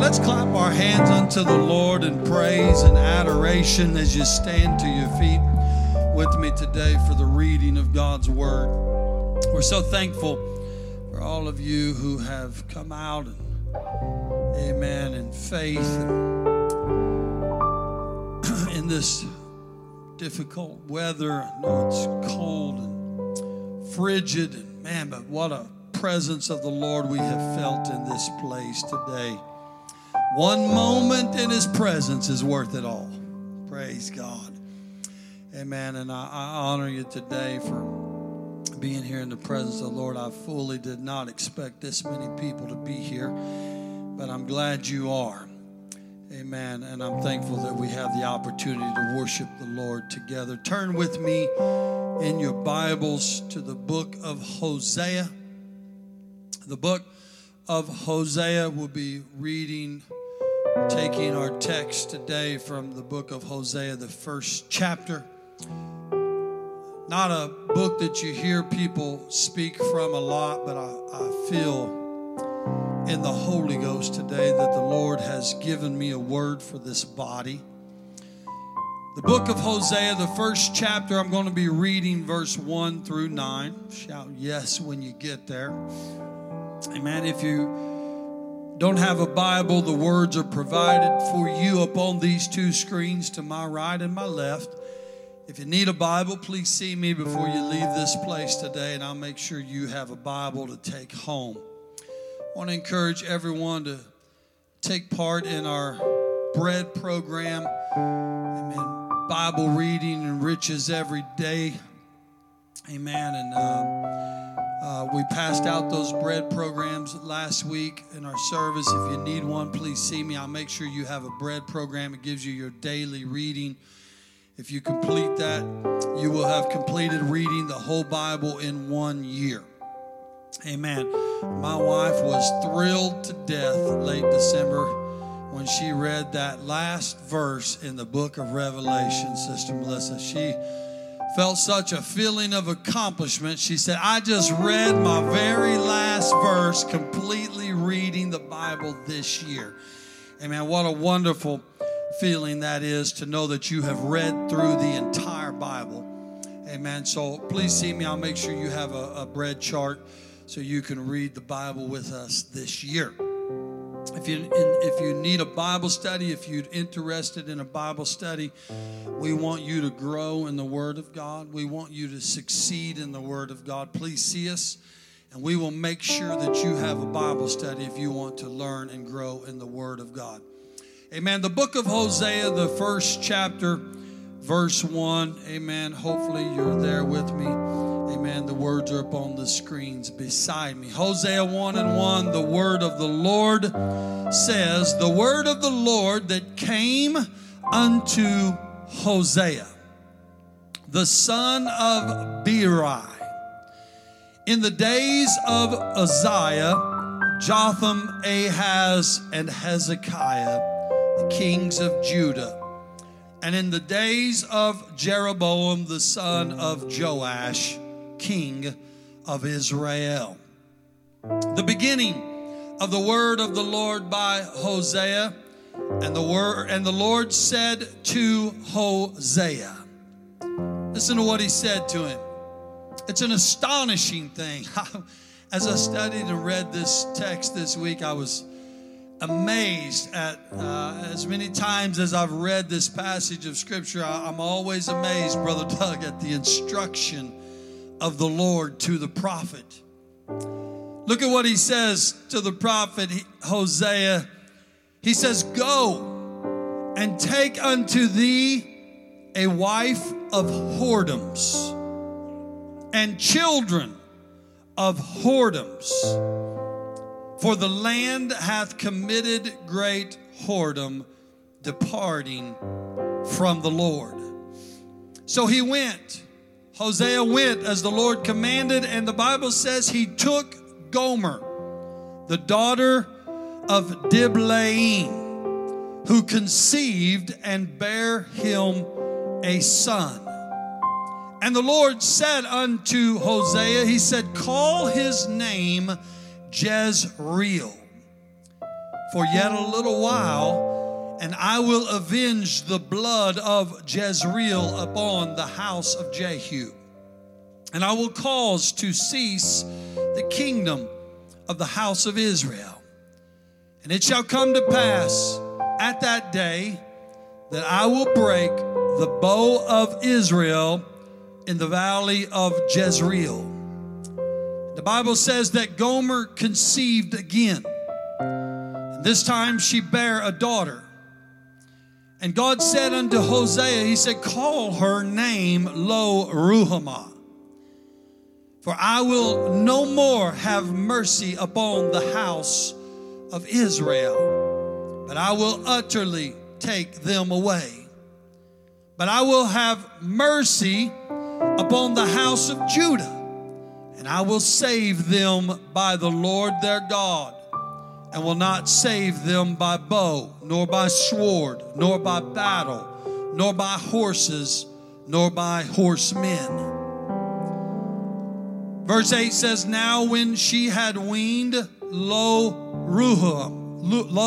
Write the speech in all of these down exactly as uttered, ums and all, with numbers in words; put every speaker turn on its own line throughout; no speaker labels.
Let's clap our hands unto the Lord in praise and adoration as you stand to your feet with me today for the reading of God's Word. We're so thankful for all of you who have come out, and, amen, in faith and in this difficult weather. I know it's cold and frigid, and man, but what a presence of the Lord we have felt in this place today. One moment in His presence is worth it all. Praise God. Amen. And I, I honor you today for being here in the presence of the Lord. I fully did not expect this many people to be here, but I'm glad you are. Amen. And I'm thankful that we have the opportunity to worship the Lord together. Turn with me in your Bibles to the book of Hosea. The book of Hosea, will be reading, taking our text today from the book of Hosea, the first chapter. Not a book that you hear people speak from a lot, but I, I feel in the Holy Ghost today that the Lord has given me a word for this body. The book of Hosea, the first chapter, I'm going to be reading verse one through nine. Shout yes when you get there. Amen. If you don't have a Bible, the words are provided for you up on these two screens to my right and my left. If you need a Bible, please see me before you leave this place today, and I'll make sure you have a Bible to take home. I want to encourage everyone to take part in our bread program. Amen. Bible reading enriches every day. Amen. And uh, uh, we passed out those bread programs last week in our service. If you need one, please see me. I'll make sure you have a bread program. It gives you your daily reading. If you complete that, you will have completed reading the whole Bible in one year. Amen. My wife was thrilled to death late December when she read that last verse in the book of Revelation, Sister Melissa. She felt such a feeling of accomplishment. She said, I just read my very last verse, completely reading the Bible this year. Amen. What a wonderful feeling that is to know that you have read through the entire Bible. Amen. So please see me. I'll make sure you have a, a bread chart so you can read the Bible with us this year. If you if you need a Bible study, if you're interested in a Bible study, we want you to grow in the Word of God. We want you to succeed in the Word of God. Please see us, and we will make sure that you have a Bible study if you want to learn and grow in the Word of God. Amen. The book of Hosea, the first chapter, verse one. Amen. Hopefully you're there with me. Amen. The words are up on the screens beside me. Hosea one and one, the word of the Lord says, the word of the Lord that came unto Hosea, the son of Beeri, in the days of Uzziah, Jotham, Ahaz, and Hezekiah, the kings of Judah, and in the days of Jeroboam, the son of Joash, king of Israel. The beginning of the word of the Lord by Hosea, and the word and the Lord said to Hosea. Listen to what he said to him. It's an astonishing thing. As I studied and read this text this week, I was amazed at uh, as many times as I've read this passage of Scripture, I, I'm always amazed, Brother Doug, at the instruction of the Lord to the prophet. Look at what he says to the prophet Hosea. He says, go and take unto thee a wife of whoredoms and children of whoredoms. For the land hath committed great whoredom, departing from the Lord. So he went. Hosea went as the Lord commanded, and the Bible says he took Gomer, the daughter of Diblaim, who conceived and bare him a son. And the Lord said unto Hosea, he said, call his name Jezreel, for yet a little while, and I will avenge the blood of Jezreel upon the house of Jehu. And I will cause to cease the kingdom of the house of Israel. And it shall come to pass at that day that I will break the bow of Israel in the valley of Jezreel. The Bible says that Gomer conceived again. And this time she bare a daughter. And God said unto Hosea, he said, call her name Lo-ruhamah. For I will no more have mercy upon the house of Israel, but I will utterly take them away. But I will have mercy upon the house of Judah, and I will save them by the Lord their God, and will not save them by bow, nor by sword, nor by battle, nor by horses, nor by horsemen. Verse eight says, now when she had weaned Lo-ruhamah,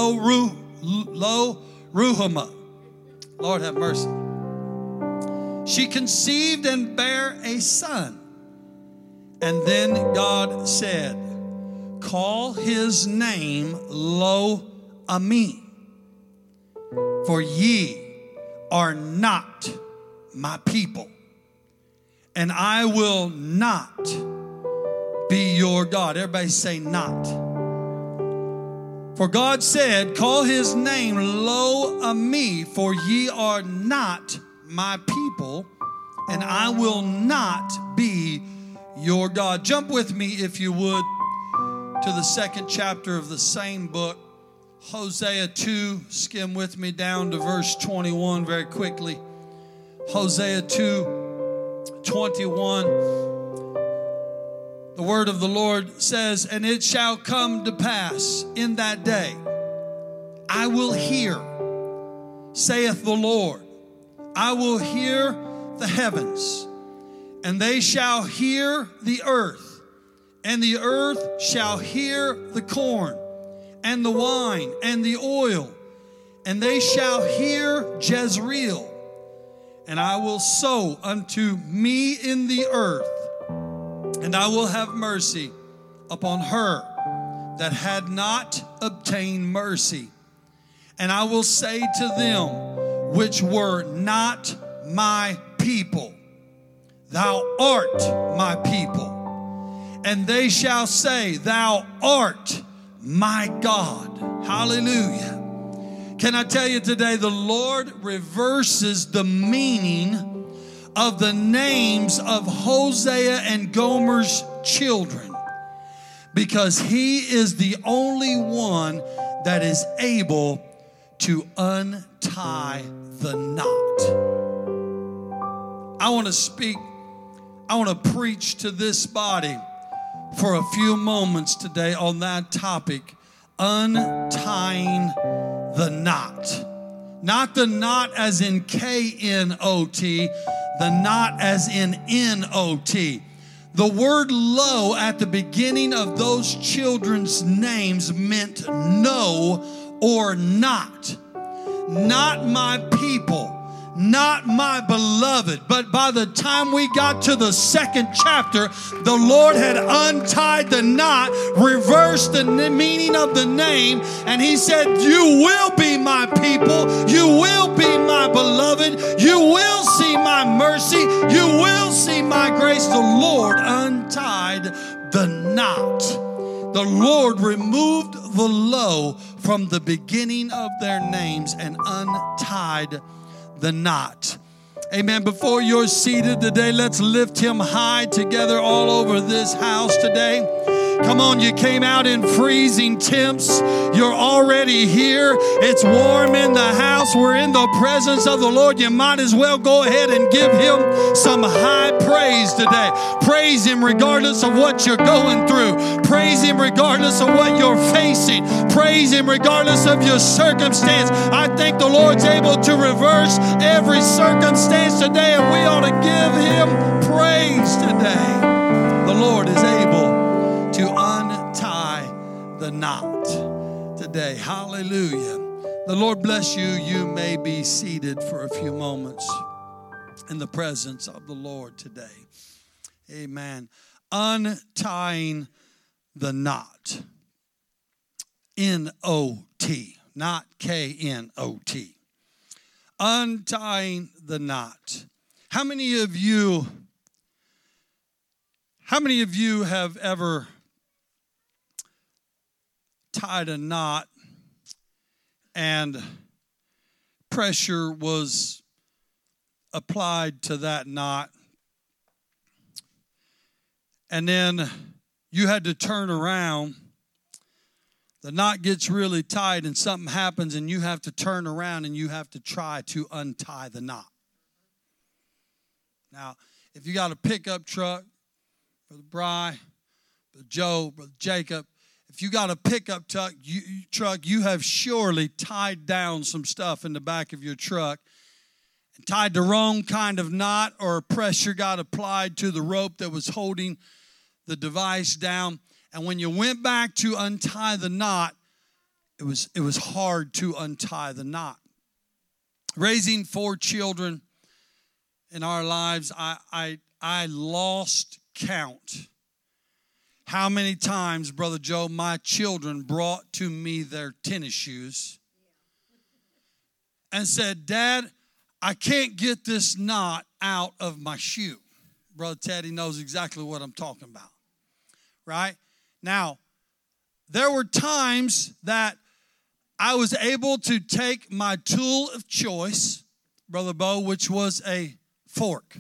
Lo-ruhamah, Lord have mercy, she conceived and bare a son. And then God said, call his name Lo-ammi, for ye are not my people, and I will not be your God. Everybody say not. For God said, call his name Lo-ammi, for ye are not my people, and I will not be your God. Jump with me, if you would, to the second chapter of the same book, Hosea two. Skim with me down to verse twenty-one very quickly. Hosea two, twenty-one. The word of the Lord says, and it shall come to pass in that day, I will hear, saith the Lord, I will hear the heavens, and they shall hear the earth, and the earth shall hear the corn, and the wine, and the oil, and they shall hear Jezreel, and I will sow unto me in the earth, and I will have mercy upon her that had not obtained mercy. And I will say to them which were not my people, thou art my people. And they shall say, thou art my God. Hallelujah. Can I tell you today, the Lord reverses the meaning of the names of Hosea and Gomer's children, because he is the only one that is able to untie the knot. I want to speak, I want to preach to this body for a few moments today on that topic, untying the knot. Not the knot as in K N O T, the knot as in N O T. The word lo at the beginning of those children's names meant no or not. Not my people, not my beloved. But by the time we got to the second chapter, the Lord had untied the knot, reversed the meaning of the name, and he said, you will be my people, you will be my beloved, you will see my mercy, you will see my grace. The Lord untied the knot. The Lord removed the lo from the beginning of their names and untied the knot. Amen. Before you're seated today, let's lift him high together all over this house today. Come on, you came out in freezing temps. You're already here. It's warm in the house. We're in the presence of the Lord. You might as well go ahead and give him some high praise today. Praise him regardless of what you're going through. Praise him regardless of what you're facing. Praise him regardless of your circumstance. I think the Lord's able to reverse every circumstance today, and we ought to give him praise today. The Lord is able to untie the knot. today. Hallelujah. The Lord bless you. You may be seated for a few moments in the presence of the Lord today. Amen. Untying the knot. N O T, not K N O T. Untying the knot. How many of you, how many of you have ever tied a knot and pressure was applied to that knot, and then you had to turn around? The knot gets really tight and something happens and you have to turn around and you have to try to untie the knot. Now, if you got a pickup truck, Brother Bry, Brother Joe, Brother Jacob, if you got a pickup truck you, truck, you have surely tied down some stuff in the back of your truck and tied the wrong kind of knot, or pressure got applied to the rope that was holding the device down. And when you went back to untie the knot, it was, it was hard to untie the knot. Raising four children in our lives, I, I, I lost count how many times, Brother Joe, my children brought to me their tennis shoes and said, Dad, I can't get this knot out of my shoe. Brother Teddy knows exactly what I'm talking about, right? Now, there were times that I was able to take my tool of choice, Brother Bo, which was a fork.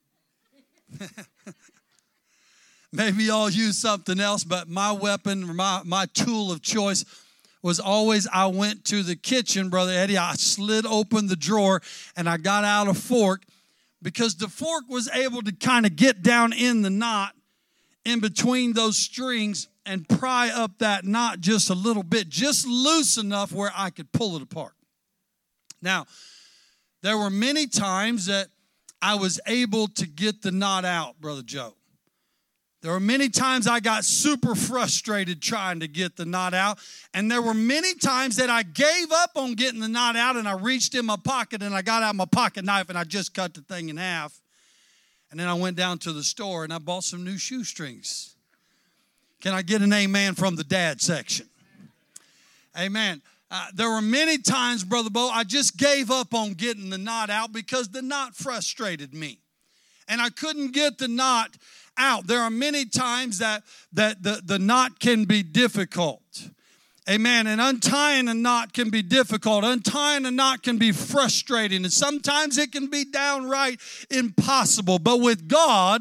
Maybe y'all use something else, but my weapon, my, my tool of choice was always, I went to the kitchen, Brother Eddie, I slid open the drawer and I got out a fork, because the fork was able to kind of get down in the knot in between those strings and pry up that knot just a little bit, just loose enough where I could pull it apart. Now, there were many times that I was able to get the knot out, Brother Joe. There were many times I got super frustrated trying to get the knot out. And there were many times that I gave up on getting the knot out, and I reached in my pocket and I got out my pocket knife and I just cut the thing in half. And then I went down to the store and I bought some new shoestrings. Can I get an amen from the dad section? Amen. Uh, there were many times, Brother Bo, I just gave up on getting the knot out because the knot frustrated me. And I couldn't get the knot out. There are many times that, that the, the knot can be difficult. Amen. And untying a knot can be difficult. Untying a knot can be frustrating. And sometimes it can be downright impossible. But with God,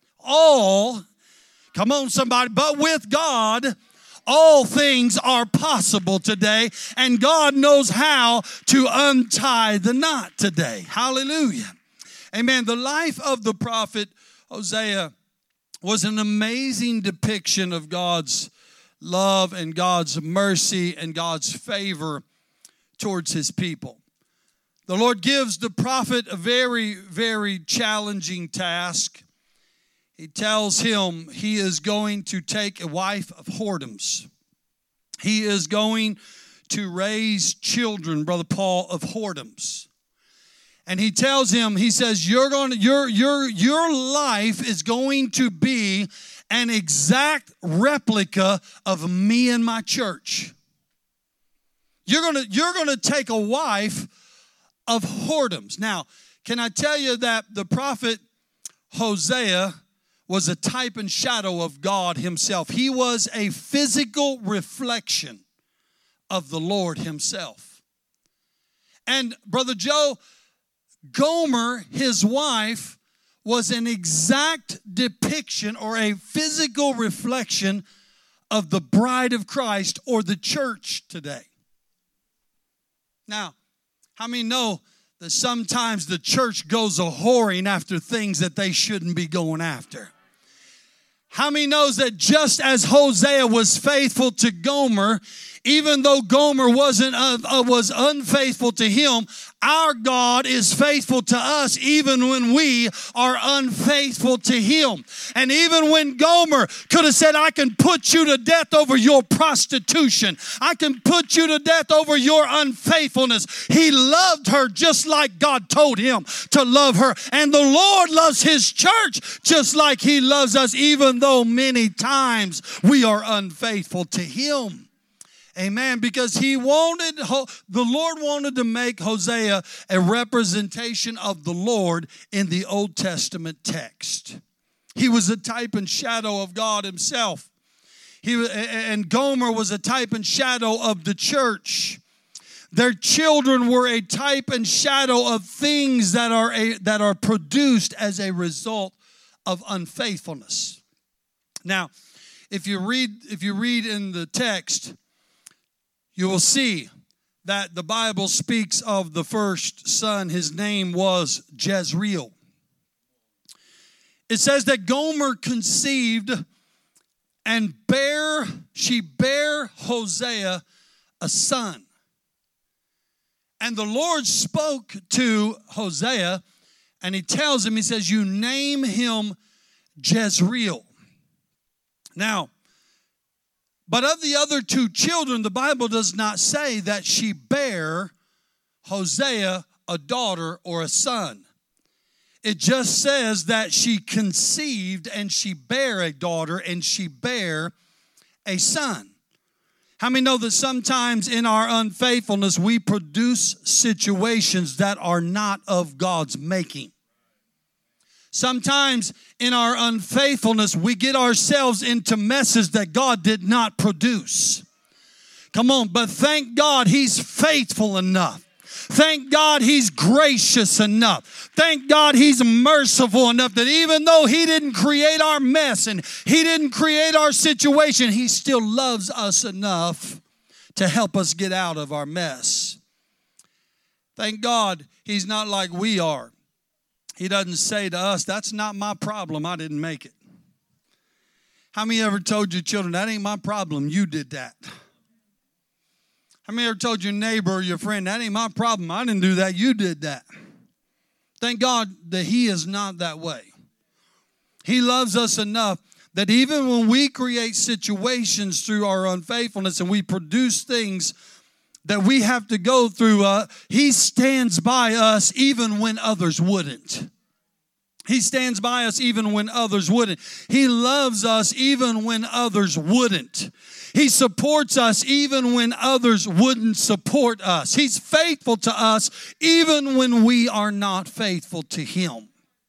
all, come on somebody, but with God, all things are possible today. And God knows how to untie the knot today. Hallelujah. Amen. The life of the prophet Hosea was an amazing depiction of God's love and God's mercy and God's favor towards his people. The Lord gives the prophet a very, very challenging task. He tells him he is going to take a wife of whoredoms. He is going to raise children, Brother Paul, of whoredoms. And he tells him, he says, you're going to, your, your, your life is going to be an exact replica of me and my church. You're going to, you're going to take a wife of whoredoms. Now, can I tell you that the prophet Hosea was a type and shadow of God himself. He was a physical reflection of the Lord himself. And Brother Joe, Gomer, his wife, was an exact depiction or a physical reflection of the bride of Christ or the church today. Now, how many know that sometimes the church goes a whoring after things that they shouldn't be going after? How many knows that just as Hosea was faithful to Gomer, Even though Gomer wasn't uh, uh, was unfaithful to him, our God is faithful to us even when we are unfaithful to him. And even when Gomer could have said, I can put you to death over your prostitution, I can put you to death over your unfaithfulness, he loved her just like God told him to love her. And the Lord loves his church just like he loves us, even though many times we are unfaithful to him. Amen. Because he wanted, the Lord wanted to make Hosea a representation of the Lord in the Old Testament text. He was a type and shadow of God himself. He, and Gomer was a type and shadow of the church. Their children were a type and shadow of things that are, a, that are produced as a result of unfaithfulness. Now, if you read, if you read in the text, you will see that the Bible speaks of the first son. His name was Jezreel. It says that Gomer conceived and bare, she bare Hosea a son. And the Lord spoke to Hosea, and he tells him, he says, you name him Jezreel. Now, but of the other two children, the Bible does not say that she bare Hosea a daughter or a son. It just says that she conceived and she bare a daughter and she bare a son. How many know that sometimes in our unfaithfulness we produce situations that are not of God's making? Sometimes in our unfaithfulness, we get ourselves into messes that God did not produce. Come on, but thank God he's faithful enough. Thank God he's gracious enough. Thank God he's merciful enough that even though he didn't create our mess and he didn't create our situation, he still loves us enough to help us get out of our mess. Thank God he's not like we are. He doesn't say to us, that's not my problem, I didn't make it. How many ever told your children, that ain't my problem, you did that? How many ever told your neighbor or your friend, that ain't my problem, I didn't do that, you did that? Thank God that he is not that way. He loves us enough that even when we create situations through our unfaithfulness and we produce things that we have to go through, uh, he stands by us even when others wouldn't. He stands by us even when others wouldn't. He loves us even when others wouldn't. He supports us even when others wouldn't support us. He's faithful to us even when we are not faithful to him.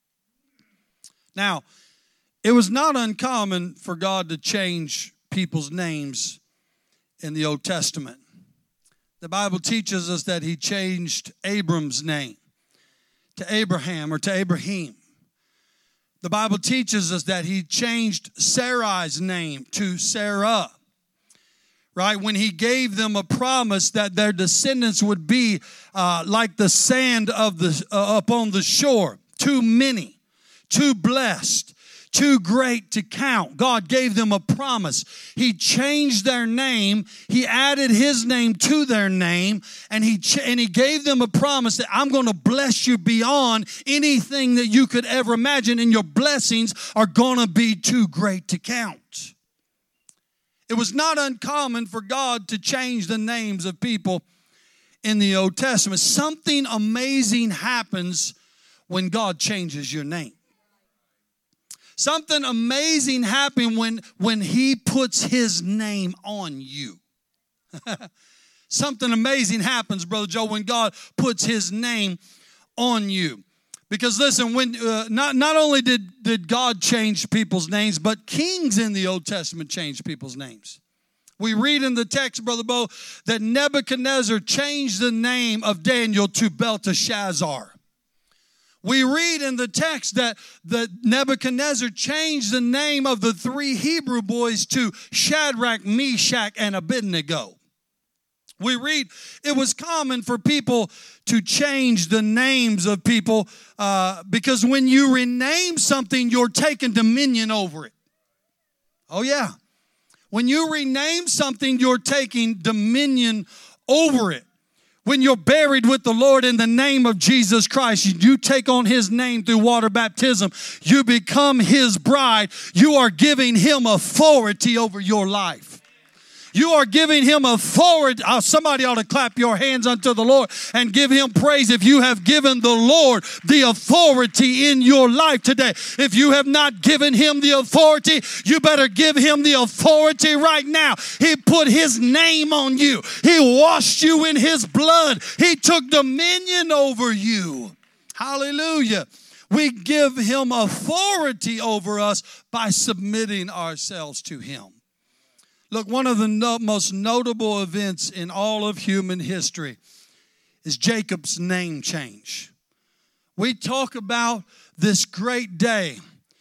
Now, it was not uncommon for God to change people's names in the Old Testament. The Bible teaches us that he changed Abram's name to Abraham or to Abraham. The Bible teaches us that he changed Sarai's name to Sarah. Right? When he gave them a promise that their descendants would be uh, like the sand of the uh, upon the shore. Too many, too blessed, too great to count. God gave them a promise. He changed their name. He added his name to their name. And he, ch- and he gave them a promise that I'm going to bless you beyond anything that you could ever imagine. And your blessings are going to be too great to count. It was not uncommon for God to change the names of people in the Old Testament. Something amazing happens when God changes your name. Something amazing happens when, when he puts his name on you. Something amazing happens, Brother Joe, when God puts his name on you. Because listen, when uh, not, not only did, did God change people's names, but kings in the Old Testament changed people's names. We read in the text, Brother Bo, that Nebuchadnezzar changed the name of Daniel to Belteshazzar. We read in the text that, that Nebuchadnezzar changed the name of the three Hebrew boys to Shadrach, Meshach, and Abednego. We read it was common for people to change the names of people uh, because when you rename something, you're taking dominion over it. Oh, yeah. When you rename something, you're taking dominion over it. When you're buried with the Lord in the name of Jesus Christ, you take on His name through water baptism. You become His bride. You are giving Him authority over your life. You are giving Him authority. Oh, somebody ought to clap your hands unto the Lord and give Him praise if you have given the Lord the authority in your life today. If you have not given Him the authority, you better give Him the authority right now. He put His name on you. He washed you in His blood. He took dominion over you. Hallelujah. We give Him authority over us by submitting ourselves to Him. Look, one of the no, most notable events in all of human history is Jacob's name change. We talk about this great day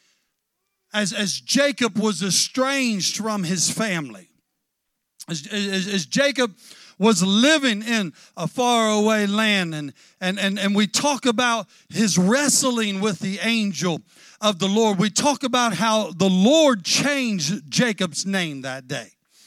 as, as Jacob was estranged from his family. As, as, as Jacob was living in a faraway land, and, and, and, and we talk about his wrestling with the angel of the Lord. We talk about how the Lord changed Jacob's name that day.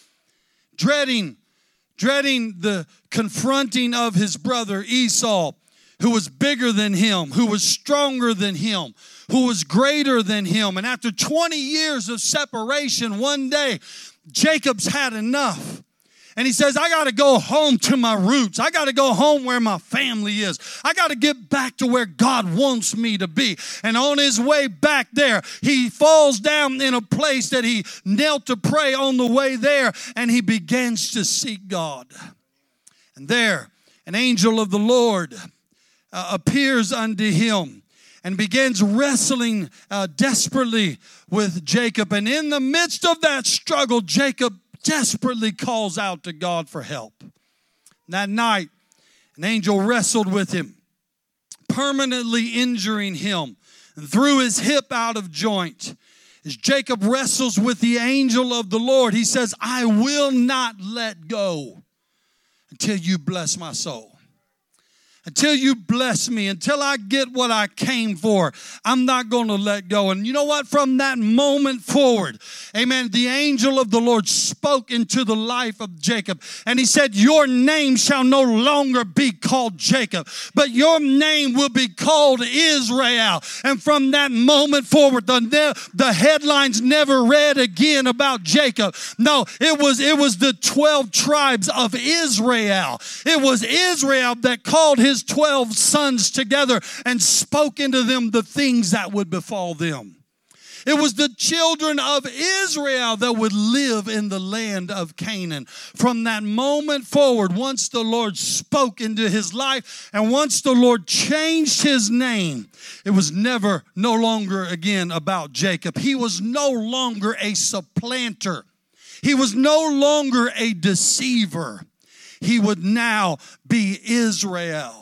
Dreading, dreading the confronting of his brother Esau, who was bigger than him, who was stronger than him, who was greater than him. And after twenty years of separation, one day, Jacob's had enough. And he says, I got to go home to my roots. I got to go home where my family is. I got to get back to where God wants me to be. And on his way back there, he falls down in a place that he knelt to pray on the way there, and he begins to seek God. And there, an angel of the Lord uh, appears unto him and begins wrestling uh, desperately with Jacob. And in the midst of that struggle, Jacob desperately calls out to God for help. That night, an angel wrestled with him, permanently injuring him and threw his hip out of joint. As Jacob wrestles with the angel of the Lord, he says, I will not let go until you bless my soul. Until you bless me, until I get what I came for, I'm not going to let go. And you know what? From that moment forward, amen, the angel of the Lord spoke into the life of Jacob. And he said, your name shall no longer be called Jacob, but your name will be called Israel. And from that moment forward, the, the headlines never read again about Jacob. No, it was, it was the twelve tribes of Israel. It was Israel that called his twelve sons together and spoke into them the things that would befall them. It was the children of Israel that would live in the land of Canaan. From that moment forward, once the Lord spoke into his life and once the Lord changed his name, it was never, no longer again about Jacob. He was no longer a supplanter. He was no longer a deceiver. He would now be Israel.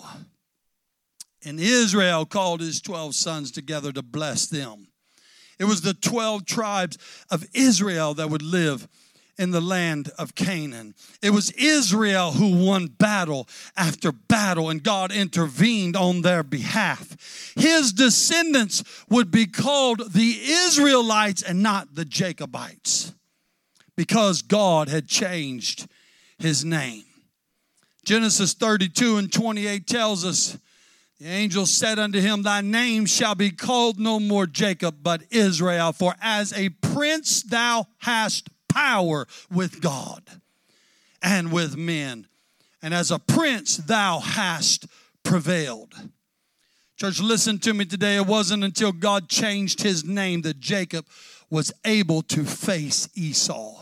And Israel called his twelve sons together to bless them. It was the twelve tribes of Israel that would live in the land of Canaan. It was Israel who won battle after battle, and God intervened on their behalf. His descendants would be called the Israelites and not the Jacobites, because God had changed his name. Genesis thirty-two and twenty-eight tells us, the angel said unto him, thy name shall be called no more Jacob, but Israel, for as a prince thou hast power with God and with men, and as a prince thou hast prevailed. Church, listen to me today. It wasn't until God changed his name that Jacob was able to face Esau.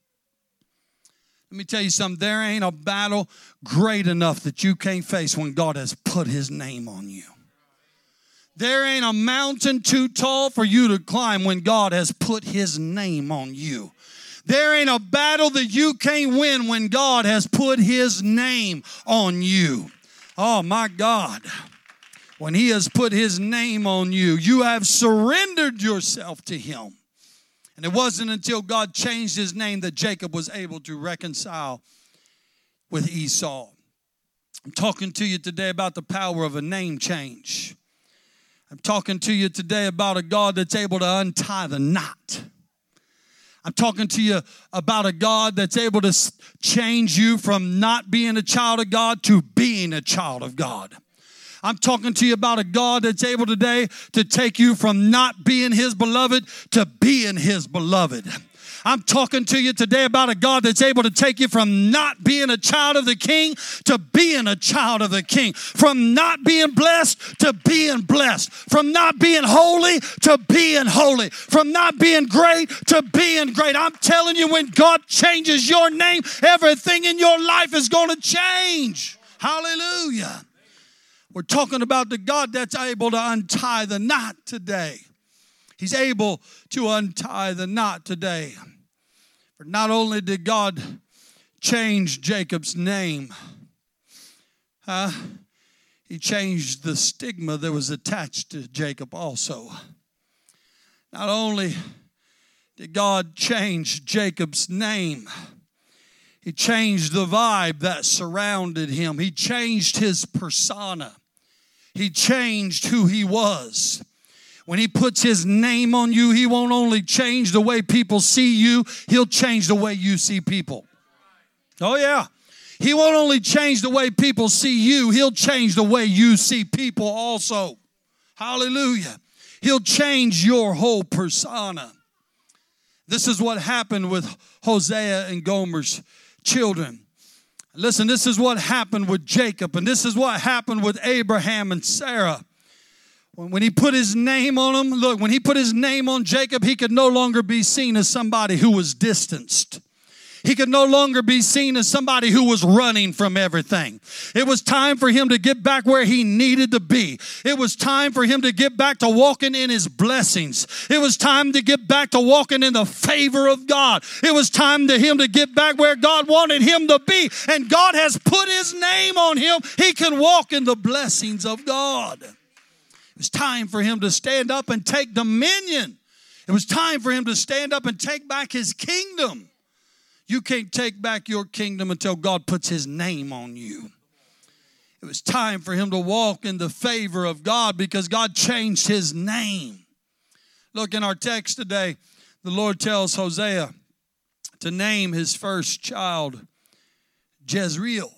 Let me tell you something. There ain't a battle great enough that you can't face when God has put his name on you. There ain't a mountain too tall for you to climb when God has put his name on you. There ain't a battle that you can't win when God has put his name on you. Oh, my God. When he has put his name on you, you have surrendered yourself to him. And it wasn't until God changed his name that Jacob was able to reconcile with Esau. I'm talking to you today about the power of a name change. I'm talking to you today about a God that's able to untie the knot. I'm talking to you about a God that's able to change you from not being a child of God to being a child of God. I'm talking to you about a God that's able today to take you from not being His beloved to being His beloved. I'm talking to you today about a God that's able to take you from not being a child of the King to being a child of the King. From not being blessed to being blessed. From not being holy to being holy. From not being great to being great. I'm telling you, when God changes your name, everything in your life is going to change. Hallelujah. We're talking about the God that's able to untie the knot today. He's able to untie the knot today. For not only did God change Jacob's name, uh, He changed the stigma that was attached to Jacob also. Not only did God change Jacob's name, He changed the vibe that surrounded him. He changed his persona. He changed who he was. When He puts His name on you, He won't only change the way people see you, He'll change the way you see people. Oh yeah. He won't only change the way people see you, He'll change the way you see people also. Hallelujah. He'll change your whole persona. This is what happened with Hosea and Gomer's children. Listen, this is what happened with Jacob, and this is what happened with Abraham and Sarah. When He put His name on them, look, when He put His name on Jacob, he could no longer be seen as somebody who was distanced. He could no longer be seen as somebody who was running from everything. It was time for him to get back where he needed to be. It was time for him to get back to walking in his blessings. It was time to get back to walking in the favor of God. It was time for him to get back where God wanted him to be. And God has put His name on him. He can walk in the blessings of God. It was time for him to stand up and take dominion. It was time for him to stand up and take back his kingdom. You can't take back your kingdom until God puts His name on you. It was time for him to walk in the favor of God because God changed his name. Look, in our text today, the Lord tells Hosea to name his first child Jezreel,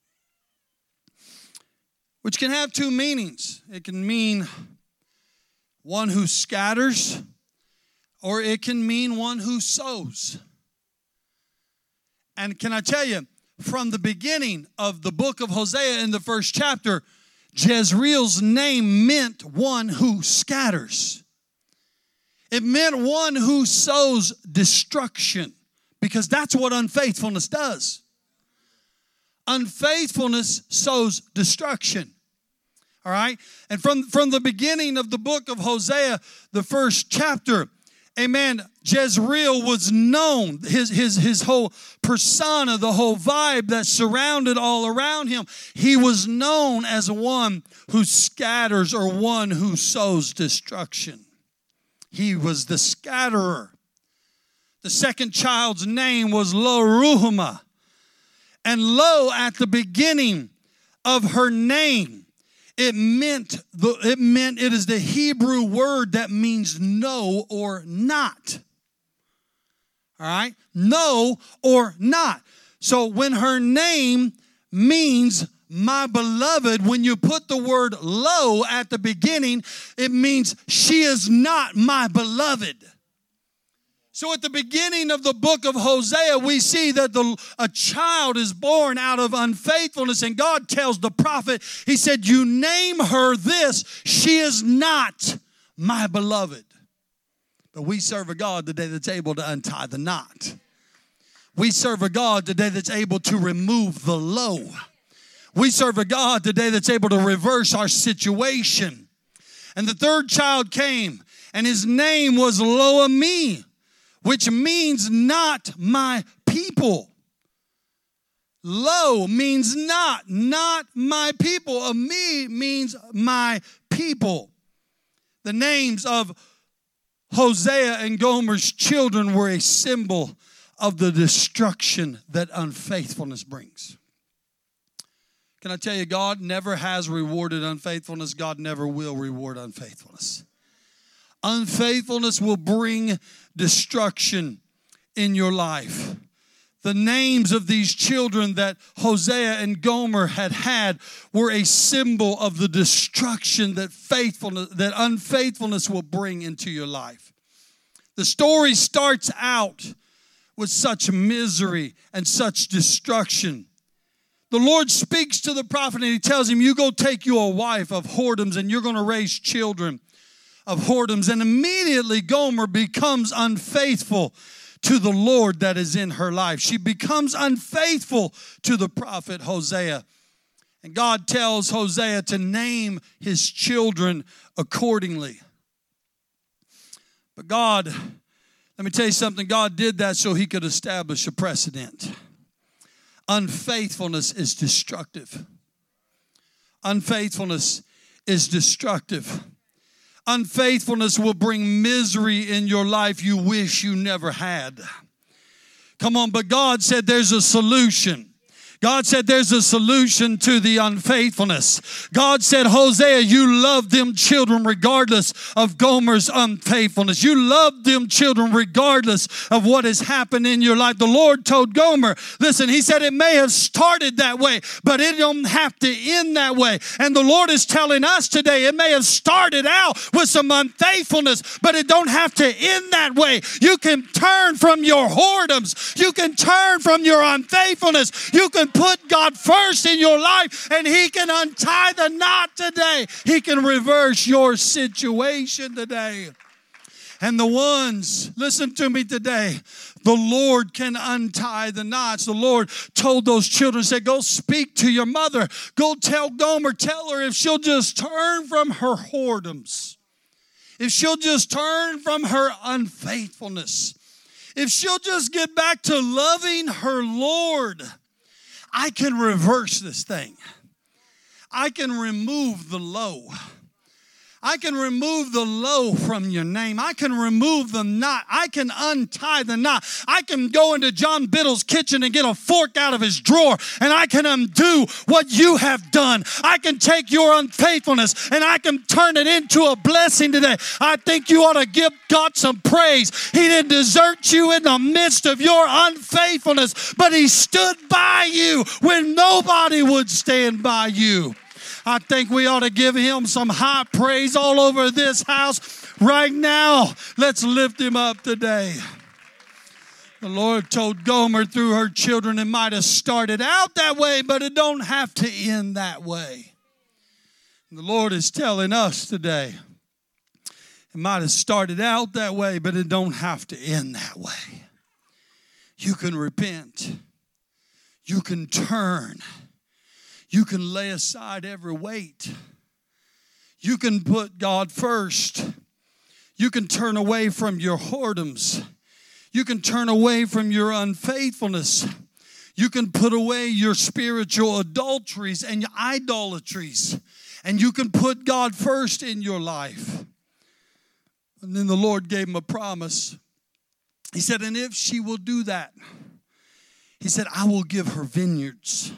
which can have two meanings. It can mean one who scatters, or it can mean one who sows. And can I tell you, from the beginning of the book of Hosea in the first chapter, Jezreel's name meant one who scatters. It meant one who sows destruction, because that's what unfaithfulness does. Unfaithfulness sows destruction. All right? And from, from the beginning of the book of Hosea, the first chapter, amen, Jezreel was known. His, his, his whole persona, the whole vibe that surrounded all around him, he was known as one who scatters or one who sows destruction. He was the scatterer. The second child's name was Lo-Ruhamah. And Lo, at the beginning of her name, it meant the it meant it is the Hebrew word that means no or not. All right? No or not. So when her name means my beloved, when you put the word Lo at the beginning, it means she is not my beloved. So at the beginning of the book of Hosea, we see that the, a child is born out of unfaithfulness. And God tells the prophet, He said, you name her this, she is not my beloved. But we serve a God today that's able to untie the knot. We serve a God today that's able to remove the low. We serve a God today that's able to reverse our situation. And the third child came, and his name was Lo-Ammi, which means not my people. Lo means not, not my people. Ammi means my people. The names of Hosea and Gomer's children were a symbol of the destruction that unfaithfulness brings. Can I tell you, God never has rewarded unfaithfulness. God never will reward unfaithfulness. Unfaithfulness will bring destruction in your life. The names of these children that Hosea and Gomer had had were a symbol of the destruction that faithfulness, that unfaithfulness will bring into your life. The story starts out with such misery and such destruction. The Lord speaks to the prophet and he tells him, you go take you a wife of whoredoms and you're going to raise children of whoredoms. And immediately Gomer becomes unfaithful to the Lord that is in her life. She becomes unfaithful to the prophet Hosea. And God tells Hosea to name his children accordingly. But God, let me tell you something, God did that so he could establish a precedent. Unfaithfulness is destructive. Unfaithfulness is destructive. Unfaithfulness will bring misery in your life you wish you never had. Come on, but God said there's a solution. God said there's a solution to the unfaithfulness. God said, Hosea, you love them children regardless of Gomer's unfaithfulness. You love them children regardless of what has happened in your life. The Lord told Gomer, listen, he said it may have started that way, but it don't have to end that way. And the Lord is telling us today, it may have started out with some unfaithfulness, but it don't have to end that way. You can turn from your whoredoms. You can turn from your unfaithfulness. You can put God first in your life and he can untie the knot today. He can reverse your situation today. And the ones, listen to me today, the Lord can untie the knots. The Lord told those children, said, go speak to your mother. Go tell Gomer, tell her if she'll just turn from her whoredoms. If she'll just turn from her unfaithfulness. If she'll just get back to loving her Lord, I can reverse this thing. I can remove the low. I can remove the low from your name. I can remove the knot. I can untie the knot. I can go into John Biddle's kitchen and get a fork out of his drawer, and I can undo what you have done. I can take your unfaithfulness and I can turn it into a blessing today. I think you ought to give God some praise. He didn't desert you in the midst of your unfaithfulness, but he stood by you when nobody would stand by you. I think we ought to give him some high praise all over this house right now. Let's lift him up today. The Lord told Gomer through her children it might have started out that way, but it don't have to end that way. And the Lord is telling us today, it might have started out that way, but it don't have to end that way. You can repent. You can turn. You can lay aside every weight. You can put God first. You can turn away from your whoredoms. You can turn away from your unfaithfulness. You can put away your spiritual adulteries and your idolatries. And you can put God first in your life. And then the Lord gave him a promise. He said, and if she will do that, he said, I will give her vineyards.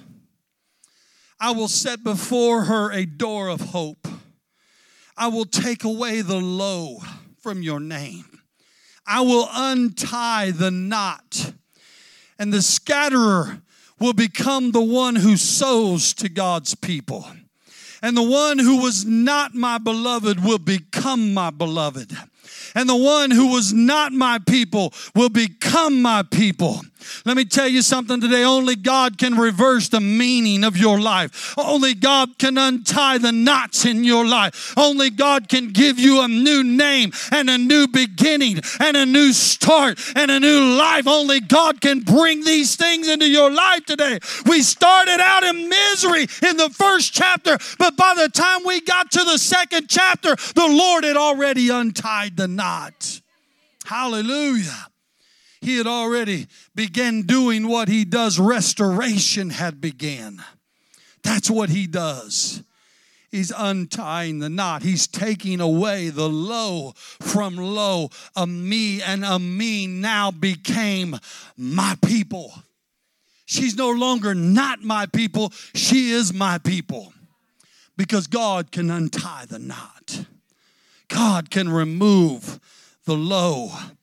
I will set before her a door of hope. I will take away the low from your name. I will untie the knot. And the scatterer will become the one who sows to God's people. And the one who was not my beloved will become my beloved. And the one who was not my people will become my people. Let me tell you something today. Only God can reverse the meaning of your life. Only God can untie the knots in your life. Only God can give you a new name and a new beginning and a new start and a new life. Only God can bring these things into your life today. We started out in misery in the first chapter, but by the time we got to the second chapter, the Lord had already untied the knot. Hallelujah. He had already began doing what he does. Restoration had began. That's what he does. He's untying the knot. He's taking away the low from low. A me and a me now became my people. She's no longer not my people. She is my people. Because God can untie the knot. God can remove the low.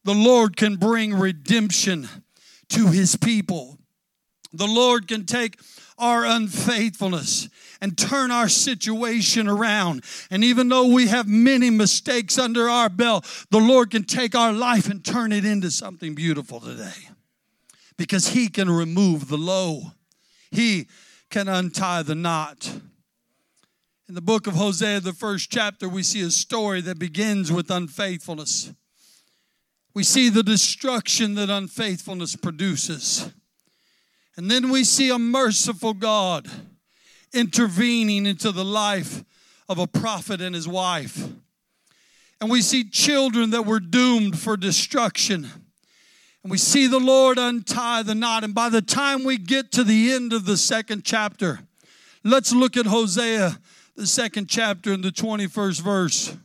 the Lord can bring redemption to His people. The Lord can take our unfaithfulness and turn our situation around. And even though we have many mistakes under our belt, the Lord can take our life and turn it into something beautiful today. Because He can remove the low. He can untie the knot. In the book of Hosea, the first chapter, we see a story that begins with unfaithfulness. We see the destruction that unfaithfulness produces. And then we see a merciful God intervening into the life of a prophet and his wife. And we see children that were doomed for destruction. And we see the Lord untie the knot. And by the time we get to the end of the second chapter, let's look at Hosea, the second chapter and the twenty-first verse.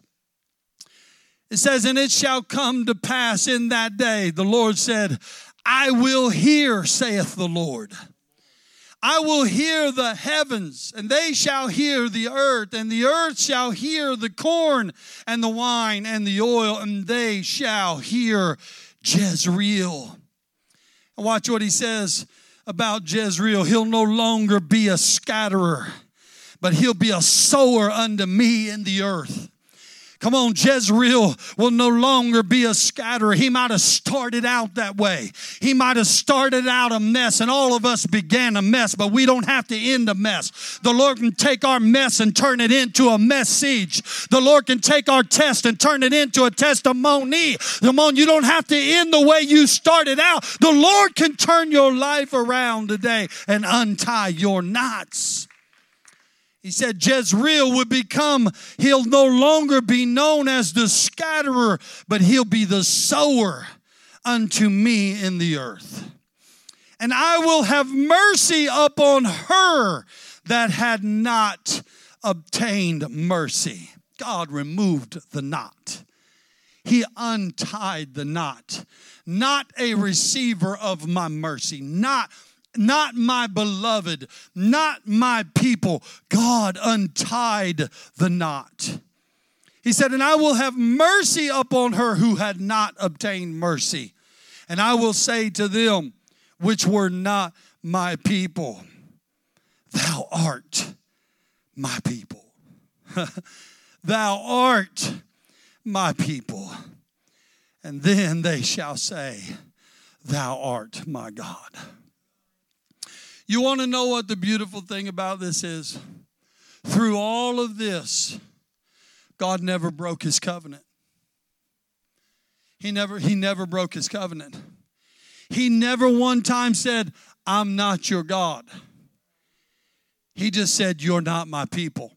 It says, "And it shall come to pass in that day," the Lord said, "I will hear, saith the Lord. I will hear the heavens, and they shall hear the earth, and the earth shall hear the corn and the wine and the oil, and they shall hear Jezreel." And watch what he says about Jezreel. He'll no longer be a scatterer, but he'll be a sower unto me in the earth. Come on, Jezreel will no longer be a scatterer. He might have started out that way. He might have started out a mess, and all of us began a mess, but we don't have to end a mess. The Lord can take our mess and turn it into a message. The Lord can take our test and turn it into a testimony. Come on, you don't have to end the way you started out. The Lord can turn your life around today and untie your knots. He said Jezreel would become, he'll no longer be known as the scatterer, but he'll be the sower unto me in the earth. And I will have mercy upon her that had not obtained mercy. God removed the knot. He untied the knot. Not a receiver of my mercy. Not Not my beloved, not my people. God untied the knot. He said, "And I will have mercy upon her who had not obtained mercy. And I will say to them which were not my people, Thou art my people." Thou art my people. And then they shall say, Thou art my God. You want to know what the beautiful thing about this is? Through all of this, God never broke His covenant. He never, he never broke His covenant. He never one time said, "I'm not your God." He just said, "You're not my people."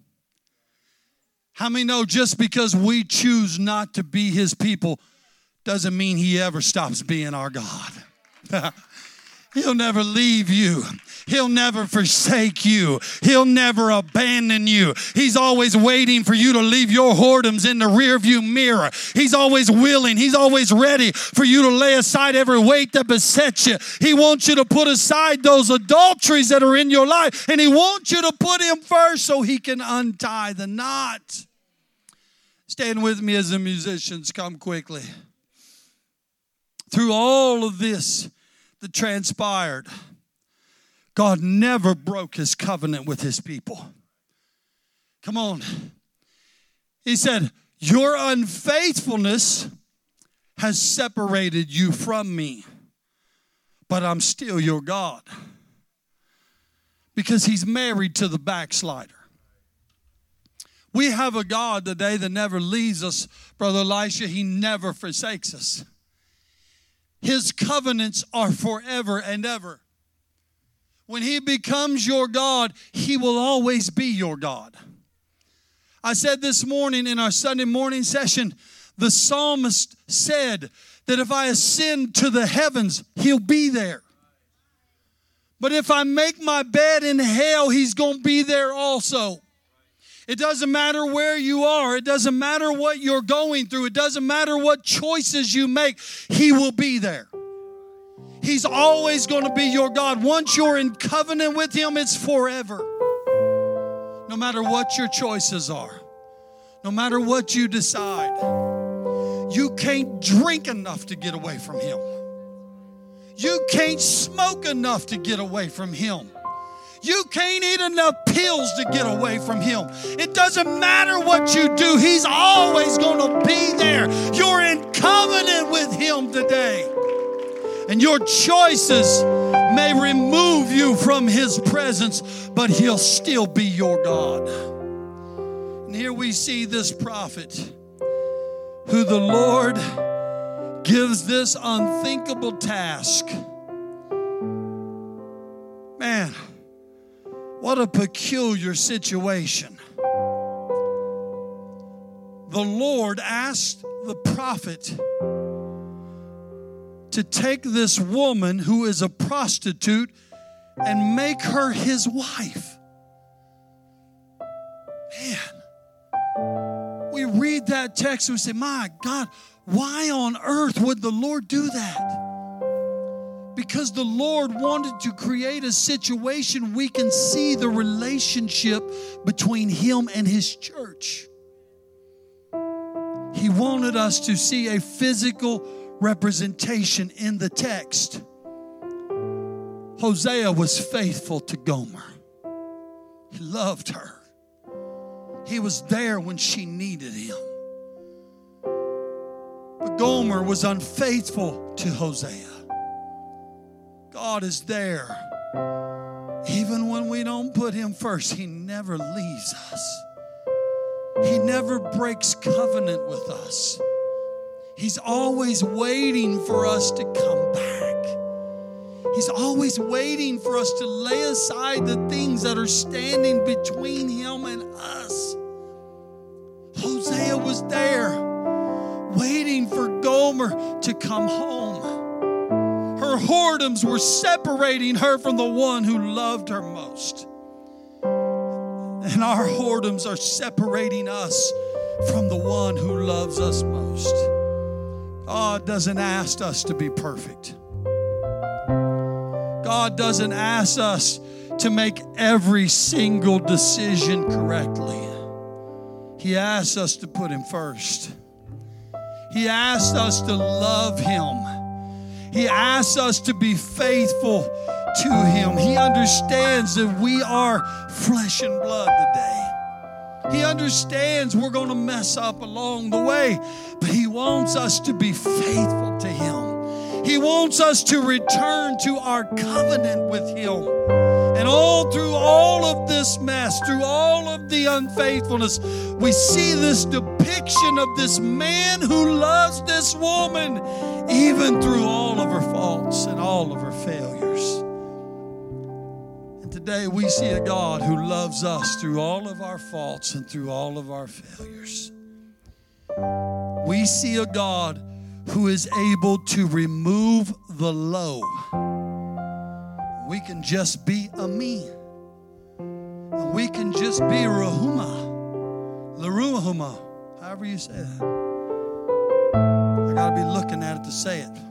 How many know just because we choose not to be His people doesn't mean He ever stops being our God? He'll never leave you. He'll never forsake you. He'll never abandon you. He's always waiting for you to leave your whoredoms in the rearview mirror. He's always willing. He's always ready for you to lay aside every weight that besets you. He wants you to put aside those adulteries that are in your life, and He wants you to put Him first so He can untie the knot. Stand with me as the musicians come quickly. Through all of this that transpired, God never broke His covenant with His people. Come on. He said, "Your unfaithfulness has separated you from me, but I'm still your God." Because He's married to the backslider. We have a God today that never leaves us, Brother Elisha. He never forsakes us. His covenants are forever and ever. When He becomes your God, He will always be your God. I said this morning in our Sunday morning session, the psalmist said that if I ascend to the heavens, He'll be there. But if I make my bed in hell, He's going to be there also. It doesn't matter where you are. It doesn't matter what you're going through. It doesn't matter what choices you make. He will be there. He's always going to be your God. Once you're in covenant with Him, it's forever. No matter what your choices are. No matter what you decide. You can't drink enough to get away from Him. You can't smoke enough to get away from Him. You can't eat enough pills to get away from Him. It doesn't matter what you do. He's always going to be there. You're in covenant with Him today. And your choices may remove you from His presence, but He'll still be your God. And here we see this prophet who the Lord gives this unthinkable task. Man, what a peculiar situation. The Lord asked the prophet to take this woman who is a prostitute and make her his wife. Man, we read that text and we say, my God, why on earth would the Lord do that? Because the Lord wanted to create a situation we can see the relationship between Him and His church. He wanted us to see a physical representation in the text. Hosea was faithful to Gomer. He loved her. He was there when she needed him. But Gomer was unfaithful to Hosea. God is there. Even when we don't put Him first, He never leaves us. He never breaks covenant with us. He's always waiting for us to come back. He's always waiting for us to lay aside the things that are standing between Him and us. Hosea was there, waiting for Gomer to come home. Her whoredoms were separating her from the one who loved her most. And our whoredoms are separating us from the one who loves us most. God doesn't ask us to be perfect. God doesn't ask us to make every single decision correctly. He asks us to put Him first. He asks us to love Him. He asks us to be faithful to Him. He understands that we are flesh and blood today. He understands we're going to mess up along the way, but He wants us to be faithful to Him. He wants us to return to our covenant with Him. And all through all of this mess, through all of the unfaithfulness, we see this depiction of this man who loves this woman, even through all of her faults and all of her failures. And today we see a God who loves us through all of our faults and through all of our failures. We see a God who is able to remove the low. We can just be a me. We can just be Rahuma. Laruhuma. However you say that. I got to be looking at it to say it.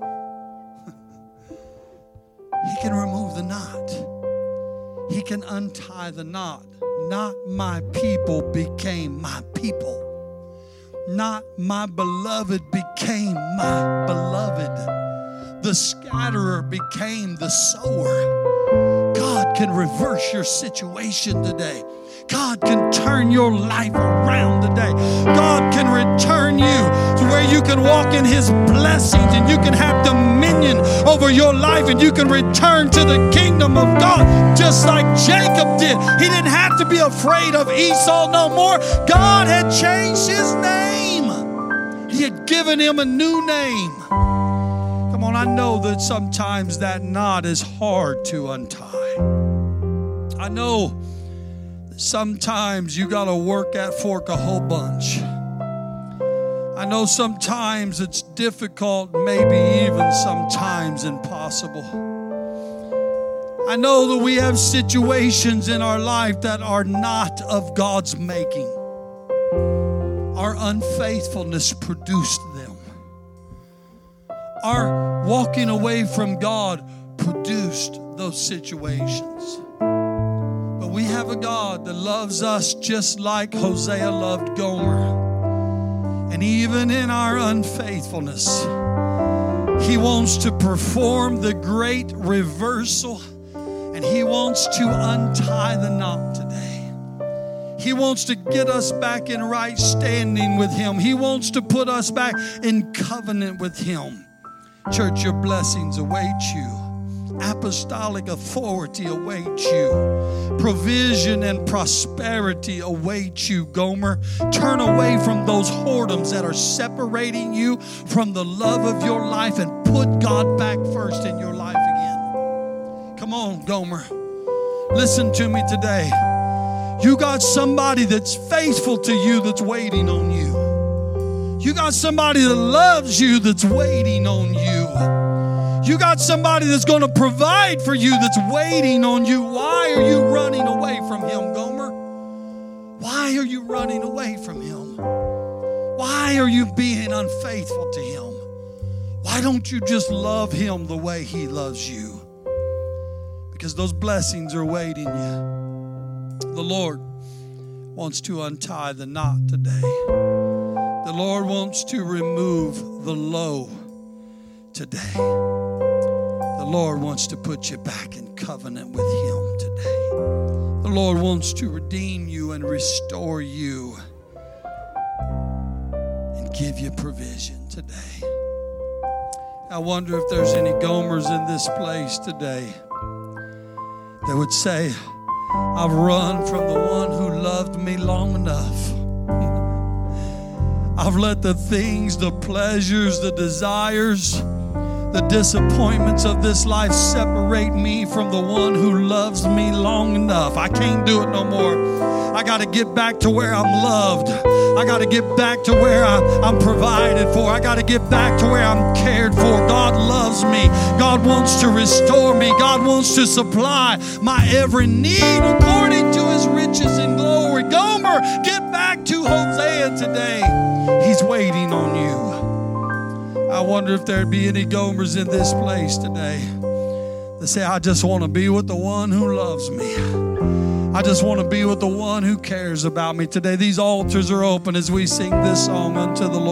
He can remove the knot. He can untie the knot. Not my people became my people. Not my beloved became my beloved. The scatterer became the sower. God can reverse your situation today. God can turn your life around today. God can return you to where you can walk in His blessings and you can have dominion over your life and you can return to the kingdom of God just like Jacob did. He didn't have to be afraid of Esau no more. God had changed his name. He had given him a new name. Come on, I know that sometimes that knot is hard to untie. I know that sometimes you got to work that fork a whole bunch. I know sometimes it's difficult, maybe even sometimes impossible. I know that we have situations in our life that are not of God's making. Our unfaithfulness produced them. Our walking away from God produced those situations. But we have a God that loves us just like Hosea loved Gomer. And even in our unfaithfulness, He wants to perform the great reversal, and He wants to untie the knot today. He wants to get us back in right standing with Him. He wants to put us back in covenant with Him. Church, your blessings await you. Apostolic authority awaits you. Provision and prosperity await you, Gomer. Turn away from those whoredoms that are separating you from the love of your life and put God back first in your life again. Come on, Gomer. Listen to me today. You got somebody that's faithful to you that's waiting on you. You got somebody that loves you that's waiting on you. You got somebody that's going to provide for you that's waiting on you. Why are you running away from Him, Gomer? Why are you running away from Him? Why are you being unfaithful to Him? Why don't you just love Him the way He loves you? Because those blessings are waiting you. The Lord wants to untie the knot today. The Lord wants to remove the low today. The Lord wants to put you back in covenant with Him today. The Lord wants to redeem you and restore you and give you provision today. I wonder if there's any Gomers in this place today that would say, I've run from the one who loved me long enough. I've let the things, the pleasures, the desires, the disappointments of this life separate me from the one who loves me long enough. I can't do it no more. I got to get back to where I'm loved. I got to get back to where I, I'm provided for. I got to get back to where I'm cared for. God loves me. God wants to restore me. God wants to supply my every need according to His riches and glory. Gomer, get back to Hosea today. He's waiting on you. I wonder if there'd be any Gomers in this place today that say, I just want to be with the one who loves me. I just want to be with the one who cares about me today. These altars are open as we sing this song unto the Lord.